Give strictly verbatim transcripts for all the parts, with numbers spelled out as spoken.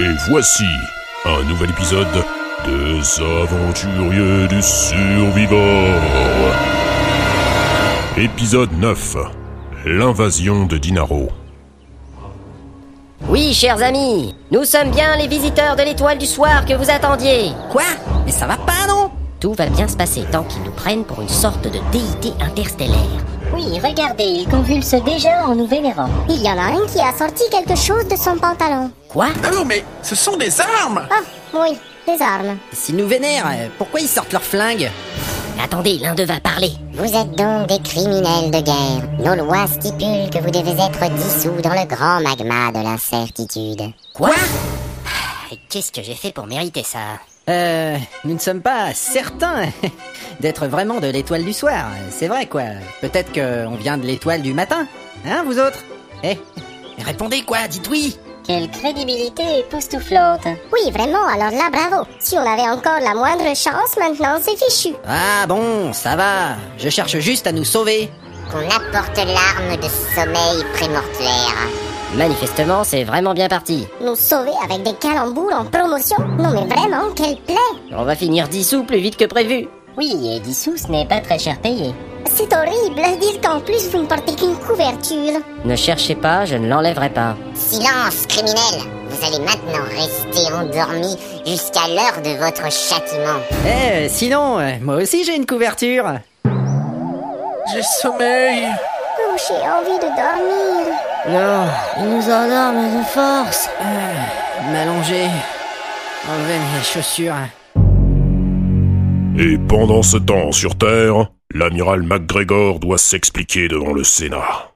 Et voici un nouvel épisode des Aventuriers du Survivor. Épisode neuf. L'invasion de Dinaro. Oui, chers amis, nous sommes bien les visiteurs de l'étoile du soir que vous attendiez. Quoi? Mais ça va pas, non? Tout va bien se passer tant qu'ils nous prennent pour une sorte de déité interstellaire. Oui, regardez, il convulse déjà en nous vénérant. Il y en a un qui a sorti quelque chose de son pantalon. Quoi? Ah non, mais ce sont des armes! Ah, oui, des armes. S'ils nous vénèrent, pourquoi ils sortent leurs flingues? Attendez, l'un d'eux va parler. Vous êtes donc des criminels de guerre. Nos lois stipulent que vous devez être dissous dans le grand magma de l'incertitude. Quoi? Qu'est-ce que j'ai fait pour mériter ça? Euh, nous ne sommes pas certains d'être vraiment de l'étoile du soir. C'est vrai, quoi. Peut-être qu'on vient de l'étoile du matin. Hein, vous autres? Eh, répondez, quoi, dites oui. Quelle crédibilité époustouflante. Oui, vraiment, alors là, bravo. Si on avait encore la moindre chance, maintenant c'est fichu. Ah bon, ça va. Je cherche juste à nous sauver. Qu'on apporte l'arme de sommeil prémortuaire. Manifestement, c'est vraiment bien parti. Nous sauver avec des calembours en promotion? Non mais vraiment, quelle plaie! On va finir dissous plus vite que prévu. Oui, et dissous, ce n'est pas très cher payé. C'est horrible, dire qu'en plus vous ne portez qu'une couverture. Ne cherchez pas, je ne l'enlèverai pas. Silence, criminel! Vous allez maintenant rester endormi jusqu'à l'heure de votre châtiment. Eh, sinon, euh, moi aussi j'ai une couverture. J'ai sommeil! Oh, j'ai envie de dormir. Non, il nous endorme de force. Euh, M'allonger. Enlever mes chaussures. Et pendant ce temps, sur Terre, l'amiral MacGregor doit s'expliquer devant le Sénat.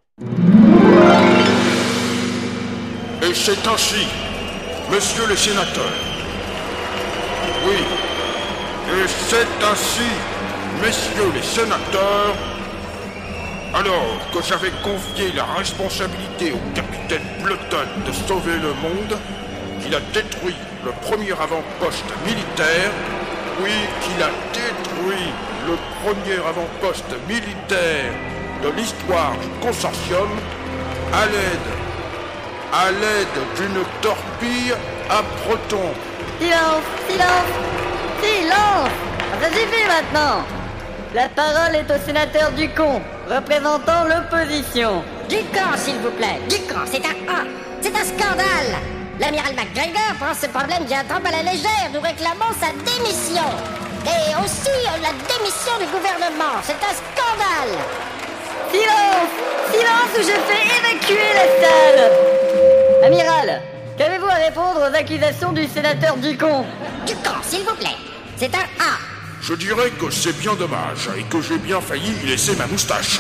Et c'est ainsi, monsieur le sénateur. Oui, et c'est ainsi, messieurs les sénateurs, alors que j'avais confié la responsabilité au capitaine Plutton de sauver le monde, qu'il a détruit le premier avant-poste militaire, oui, qu'il a détruit le premier avant-poste militaire de l'histoire du consortium, à l'aide, à l'aide d'une torpille à protons. Silence, silence, silence! Ça suffit maintenant! La parole est au sénateur Ducon, représentant l'opposition. Ducon, s'il vous plaît, Ducon, c'est un A, c'est un scandale. L'amiral MacGregor prend ce problème bien trop à la légère. Nous réclamons sa démission. Et aussi euh, la démission du gouvernement. C'est un scandale. Silence! Silence ou je fais évacuer la salle! Amiral, qu'avez-vous à répondre aux accusations du sénateur Ducon? Ducon, s'il vous plaît, c'est un A. Je dirais que c'est bien dommage et que j'ai bien failli y laisser ma moustache.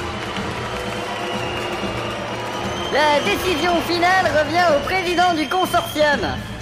La décision finale revient au président du consortium.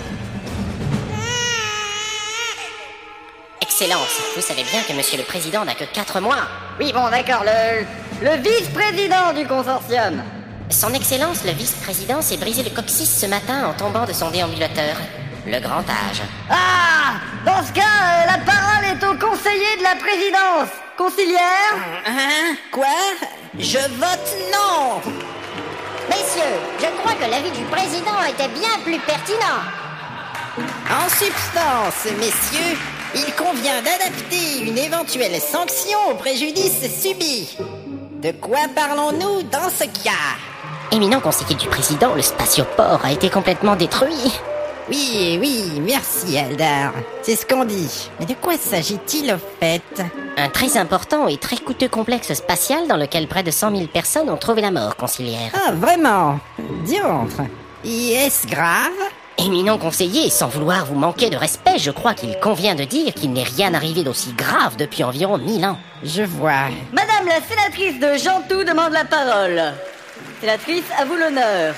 Excellence, vous savez bien que monsieur le président n'a que quatre mois. Oui, bon, d'accord, le, le vice-président du consortium. Son excellence, le vice-président, s'est brisé le coccyx ce matin en tombant de son déambulateur. Le grand âge. Ah! Dans ce cas, euh, la parole est au conseiller de la présidence. Conciliaire? Hein? Quoi? Je vote non! Messieurs, je crois que l'avis du président était bien plus pertinent. En substance, messieurs, il convient d'adapter une éventuelle sanction au préjudice subi. De quoi parlons-nous dans ce cas? Éminent conseiller du président, le spatioport a été complètement détruit. Oui, oui, merci Eldar. C'est ce qu'on dit. Mais de quoi s'agit-il au fait? Un très important et très coûteux complexe spatial dans lequel près de cent mille personnes ont trouvé la mort, conciliaire. Ah, vraiment? Diantre. Et est-ce grave? Éminent conseiller, sans vouloir vous manquer de respect, je crois qu'il convient de dire qu'il n'est rien arrivé d'aussi grave depuis environ mille ans. Je vois. Madame la sénatrice de Gentou demande la parole. Sénatrice, à vous l'honneur.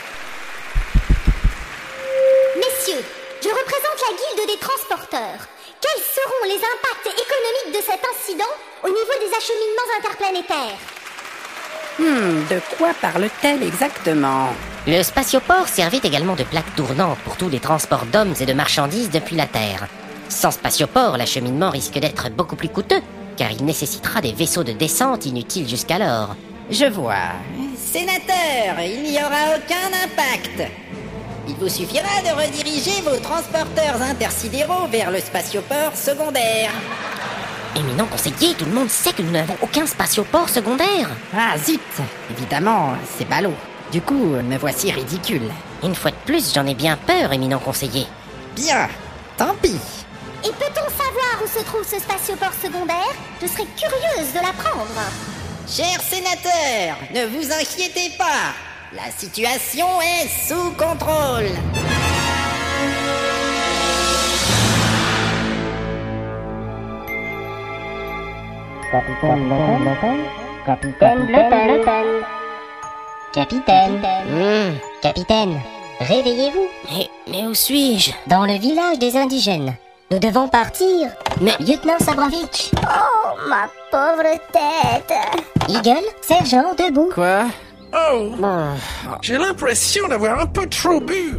Messieurs, je représente la guilde des transporteurs. Quels seront les impacts économiques de cet incident au niveau des acheminements interplanétaires? Hmm, de quoi parle-t-elle exactement? Le spatioport servait également de plaque tournante pour tous les transports d'hommes et de marchandises depuis la Terre. Sans spatioport, l'acheminement risque d'être beaucoup plus coûteux, car il nécessitera des vaisseaux de descente inutiles jusqu'alors. Je vois. Sénateur, il n'y aura aucun impact. Il vous suffira de rediriger vos transporteurs intersidéraux vers le spatioport secondaire. Éminent conseiller, tout le monde sait que nous n'avons aucun spatioport secondaire. Ah zut, évidemment, c'est ballot. Du coup, me voici ridicule. Une fois de plus, j'en ai bien peur, éminent conseiller. Bien, tant pis. Et peut-on savoir où se trouve ce spatioport secondaire? Je serais curieuse de l'apprendre. Chers sénateurs, ne vous inquiétez pas. La situation est sous contrôle. Capitaine Bleutel, Capitaine Bleutel. Capitaine. Hum, Capitaine, réveillez-vous. mais, mais où suis-je? Dans le village des indigènes. Nous devons partir. Mais, Lieutenant Sabrovitch. Oh, ma pauvre tête. Eagle, sergent, debout. Quoi? Oh, j'ai l'impression d'avoir un peu trop bu.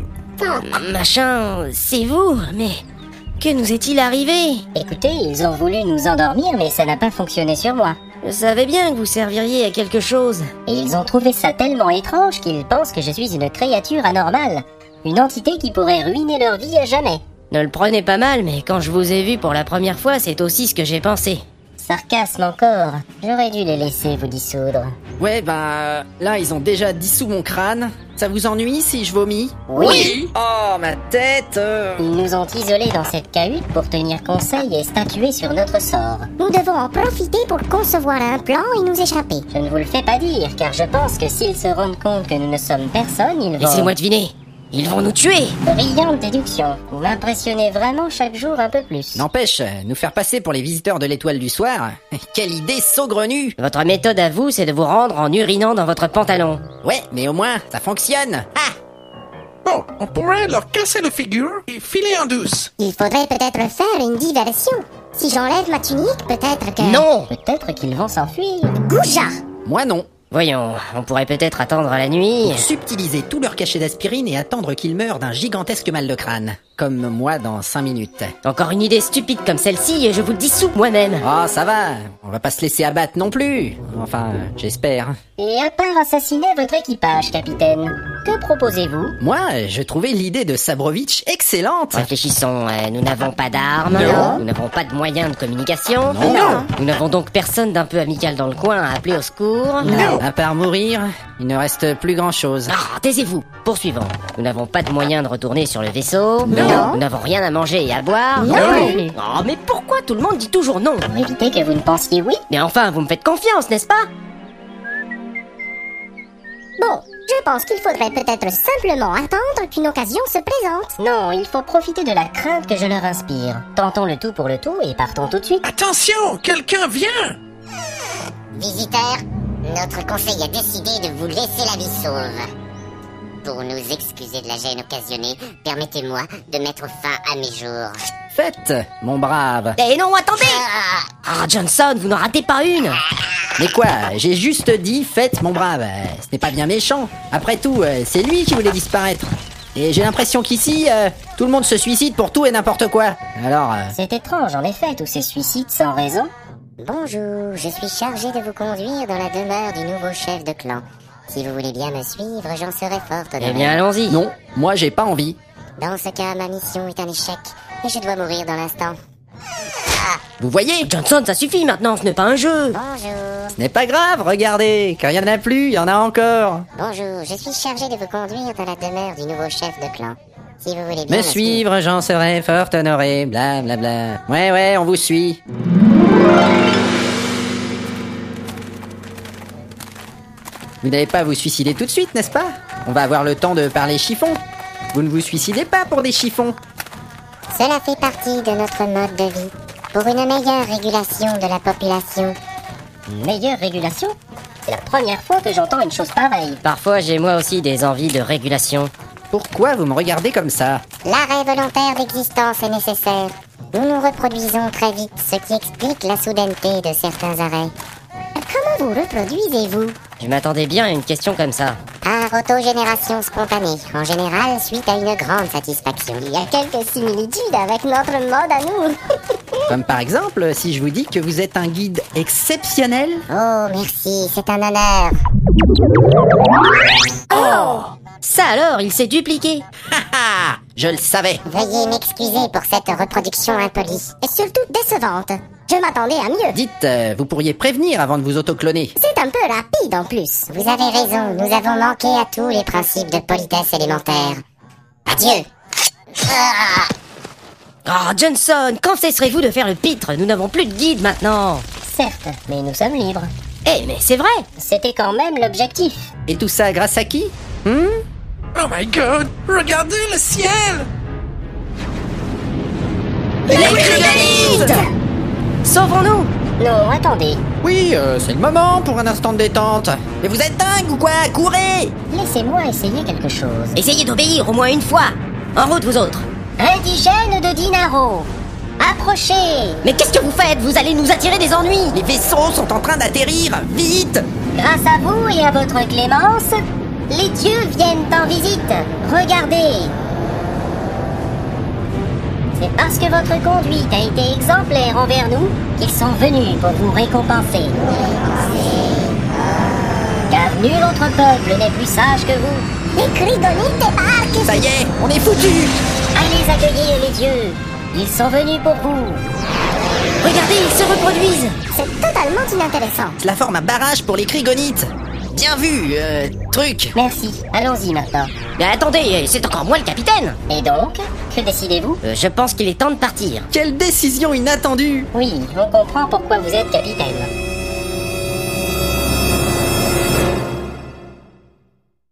machin, c'est vous, mais que nous est-il arrivé? Écoutez, ils ont voulu nous endormir, mais ça n'a pas fonctionné sur moi. Je savais bien que vous serviriez à quelque chose. Et ils ont trouvé ça tellement étrange qu'ils pensent que je suis une créature anormale. Une entité qui pourrait ruiner leur vie à jamais. Ne le prenez pas mal, mais quand je vous ai vu pour la première fois, c'est aussi ce que j'ai pensé. Sarcasme encore. J'aurais dû les laisser vous dissoudre. Ouais, bah, là, ils ont déjà dissous mon crâne. Ça vous ennuie si je vomis? Oui. Oh, ma tête euh. Ils nous ont isolés dans cette cahute pour tenir conseil et statuer sur notre sort. Nous devons en profiter pour concevoir un plan et nous échapper. Je ne vous le fais pas dire, car je pense que s'ils se rendent compte que nous ne sommes personne, ils vont... Laissez-moi deviner. Ils vont nous tuer. Brillante déduction. Vous m'impressionnez vraiment chaque jour un peu plus. N'empêche, nous faire passer pour les visiteurs de l'étoile du soir. Quelle idée saugrenue. Votre méthode à vous, c'est de vous rendre en urinant dans votre pantalon. Ouais, mais au moins, ça fonctionne. Ah! Bon, on pourrait leur casser le figure et filer en douce. Il faudrait peut-être faire une diversion. Si j'enlève ma tunique, peut-être que... Non! Peut-être qu'ils vont s'enfuir. Gouja! Moi non. Voyons, on pourrait peut-être attendre la nuit. Subtiliser tout leur cachet d'aspirine et attendre qu'ils meurent d'un gigantesque mal de crâne. Comme moi dans cinq minutes. Encore une idée stupide comme celle-ci et je vous dissous moi-même. Oh, ça va. On va pas se laisser abattre non plus. Enfin, j'espère. Et à part assassiner votre équipage, capitaine, que proposez-vous? Moi, je trouvais l'idée de Sabrovitch excellente. Réfléchissons, euh, nous n'avons pas d'armes, Non. nous n'avons pas de moyens de communication, Non. Non. nous n'avons donc personne d'un peu amical dans le coin à appeler au secours. Non. À part mourir, il ne reste plus grand-chose. Ah, taisez-vous. Poursuivons. Nous n'avons pas de moyens de retourner sur le vaisseau. Non. Nous n'avons rien à manger et à boire. Non. Non. Oh, mais pourquoi tout le monde dit toujours non? Pour éviter que vous ne pensiez oui? Mais enfin, vous me faites confiance, n'est-ce pas? Bon, je pense qu'il faudrait peut-être simplement attendre qu'une occasion se présente. Non, il faut profiter de la crainte que je leur inspire. Tentons le tout pour le tout et partons tout de suite. Attention, quelqu'un vient. Visiteurs, notre conseil a décidé de vous laisser la vie sauve. Pour nous excuser de la gêne occasionnée, permettez-moi de mettre fin à mes jours. Faites, mon brave. Eh non, attendez! Ah, Johnson, vous n'en ratez pas une! Mais quoi, j'ai juste dit faites, mon brave. Euh, Ce n'est pas bien méchant. Après tout, euh, c'est lui qui voulait disparaître. Et j'ai l'impression qu'ici, euh, tout le monde se suicide pour tout et n'importe quoi. Alors... euh, C'est étrange en effet, tous ces suicides sans raison. Bonjour, je suis chargé de vous conduire dans la demeure du nouveau chef de clan. Si vous voulez bien me suivre, j'en serai fort honoré. Eh bien, allons-y. Non, moi j'ai pas envie. Dans ce cas, ma mission est un échec, et je dois mourir dans l'instant. Vous voyez, Johnson, ça suffit maintenant, ce n'est pas un jeu. Bonjour, ce n'est pas grave, regardez. Quand il y en a plus, il y en a encore. bonjour, je suis chargé de vous conduire dans la demeure du nouveau chef de clan. Si vous voulez bien Me me suivre, j'en serai fort honoré, bla bla bla. Ouais, ouais, on vous suit. Vous n'allez pas vous suicider tout de suite, n'est-ce pas? On va avoir le temps de parler chiffon. Vous ne vous suicidez pas pour des chiffons. Cela fait partie de notre mode de vie. Pour une meilleure régulation de la population. Une meilleure régulation? C'est la première fois que j'entends une chose pareille. Parfois, j'ai moi aussi des envies de régulation. Pourquoi vous me regardez comme ça? L'arrêt volontaire d'existence est nécessaire. Nous nous reproduisons très vite, ce qui explique la soudaineté de certains arrêts. Comment vous reproduisez-vous? Je m'attendais bien à une question comme ça. Par autogénération spontanée, en général suite à une grande satisfaction. Il y a quelques similitudes avec notre mode à nous. Comme par exemple, si je vous dis que vous êtes un guide exceptionnel. Oh, merci, c'est un honneur. Ça alors, il s'est dupliqué. Haha, je le savais. Veuillez m'excuser pour cette reproduction impolie. Et surtout décevante. Je m'attendais à mieux. Dites, euh, vous pourriez prévenir avant de vous autocloner. C'est un peu rapide en plus. Vous avez raison, nous avons manqué à tous les principes de politesse élémentaire. Adieu. Ah. Oh, Johnson, quand cesserez-vous de faire le pitre? Nous n'avons plus de guide maintenant. Certes, mais nous sommes libres. Eh, mais c'est vrai. C'était quand même l'objectif. Et tout ça grâce à qui? Hmm? Oh my god, regardez le ciel! Les Krygonites! Sauvons-nous! Non, attendez. Oui, euh, c'est le moment pour un instant de détente. Mais vous êtes dingue ou quoi? Courez! Laissez-moi essayer quelque chose. Essayez d'obéir au moins une fois. En route, vous autres. Indigènes de Dinaro, approchez! Mais qu'est-ce que vous faites? Vous allez nous attirer des ennuis. Les vaisseaux sont en train d'atterrir! Vite! Grâce à vous et à votre clémence, les dieux viennent en visite. Regardez! C'est parce que votre conduite a été exemplaire envers nous qu'ils sont venus pour vous récompenser. Car nul autre peuple n'est plus sage que vous. Les Krygonites débarquent. Ça y est, on est foutus! Allez accueillir les dieux. Ils sont venus pour vous. Regardez, ils se reproduisent. C'est totalement inintéressant. Cela forme un barrage pour les Krygonites. Bien vu, euh, truc. Merci. Allons-y maintenant. Mais attendez, c'est encore moi le capitaine. Et donc, que décidez-vous? Euh, je pense qu'il est temps de partir. Quelle décision inattendue! Oui, on comprend pourquoi vous êtes capitaine.